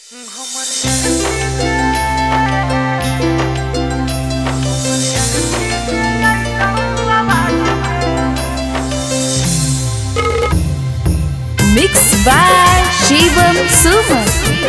Mixed by Shivam Suman.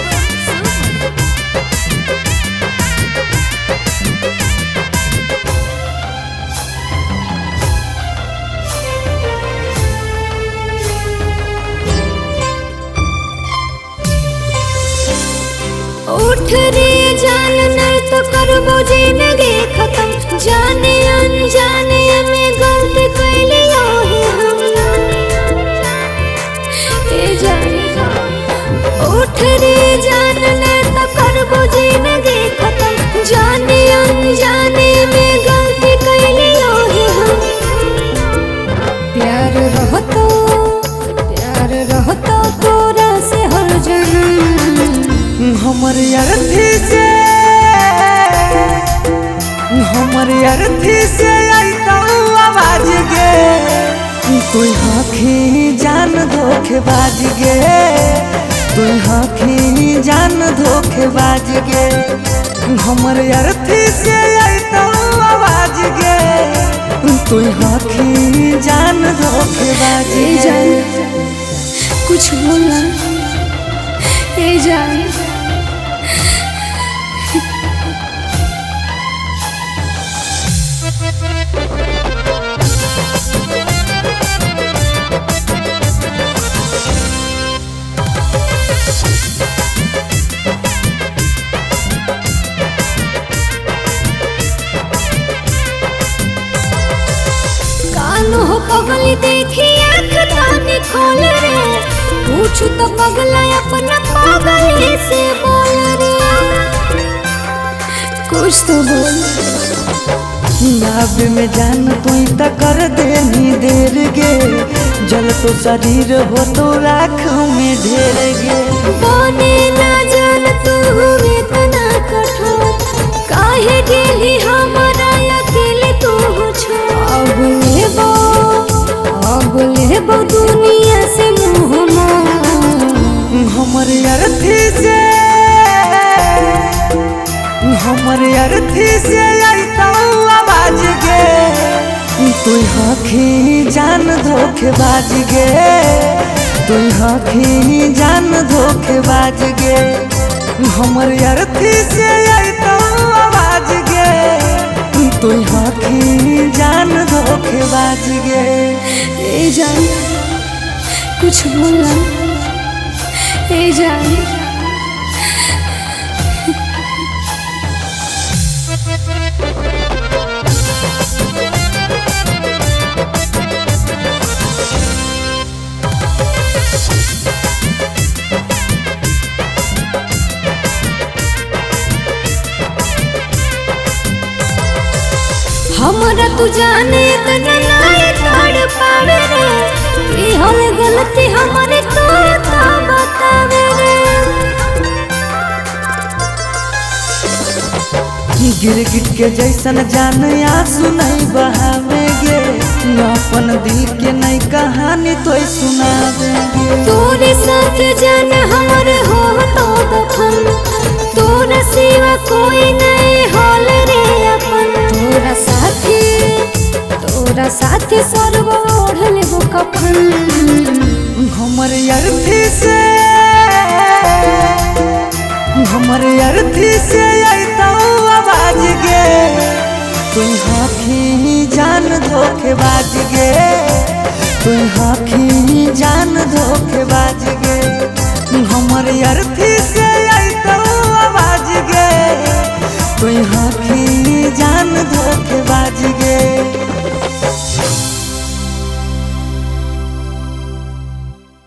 उठ रे जान नहीं तो करबो जिंदगी खत्म। जाने अनजाने में गलती कैली है हम। ए जान उठ रे जान नहीं तो करबो जिंदगी खत्म। जाने अनजाने में गलती कैली है हम। प्यार रहतो तोरा से हर जन्म। हमर अर्थी से आईता आवाज गे। तू आँखी जान धोखेबाज गे। तू आँखी जान धोखेबाज गे। हमर अर्थी से आईता आवाज गे। तू आँखी जान धोखेबाज गे। कुछ बोला ए जान। कानो हो पगली देखी आँख तानी खोल रे। पूछ तो पगला अपना पागल से बोल रे। कुछ तो बोल। नाभ में जान तू त कर देनी देर गे। जल तो शरीर हो तो राख में ढेर गे। बने ना जान तू हुए तना कठोर। काहे गेली हमारा अकेले तू छोड़। अब लेबो दुनिया से मुँह मोड़। हमर अर्थी से आईता आवाज गे। तू आँखी जान धोखेबाज गे। तू आँखी जान धोखेबाज गे। हमर अर्थी से आईता आवाज गे। तू आँखी जान धोखेबाज गे। ए जान कुछ बोला ए जान। हमरा तू जाने तना नहीं तोड़ पावे रे। ये हल गलती हमारे तो बतावे रे। गिरगिट के जैसन जान आंसू नहीं बहावेगे। अपन दिल के नई कहानी तो सुनावेगे। तोरे साथ जान हमारे हो तो दफन। तोरा सिवा कोई नहीं होल रे अपन। तोरा साथी सर्व ओढ़ लेबो कफन। हमर अर्थी से आईता आवाज गे। तू आँखी जान धोखेबाज गे। तू आँखी जान धोखेबाज गे। हमर अर्थी